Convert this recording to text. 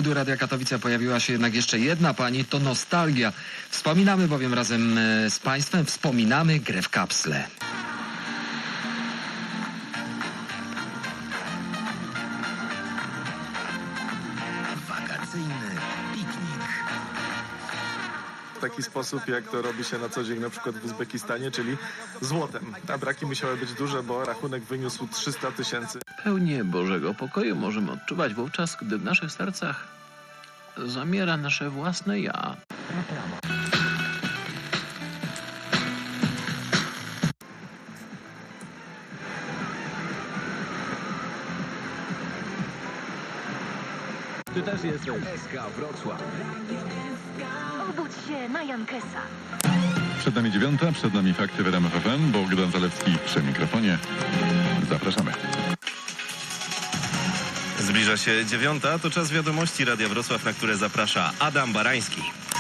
studiu Radia Katowice pojawiła się jednak jeszcze jedna pani, to nostalgia. Wspominamy bowiem razem z państwem, wspominamy grę w kapsle. Wakacyjny piknik. W taki sposób, jak to robi się na co dzień na przykład w Uzbekistanie, czyli złotem. A braki musiały być duże, bo rachunek wyniósł 300 000. Pełnię Bożego pokoju możemy odczuwać wówczas, gdy w naszych sercach zamiera nasze własne ja. Ty też jesteś. SK Wrocław. Obudź się na Jankesa. Przed nami 9, przed nami fakty w RMF FM. Bogdan Zalewski przy mikrofonie. Zapraszamy. Zbliża się 9, to czas wiadomości Radia Wrocław, na które zaprasza Adam Barański.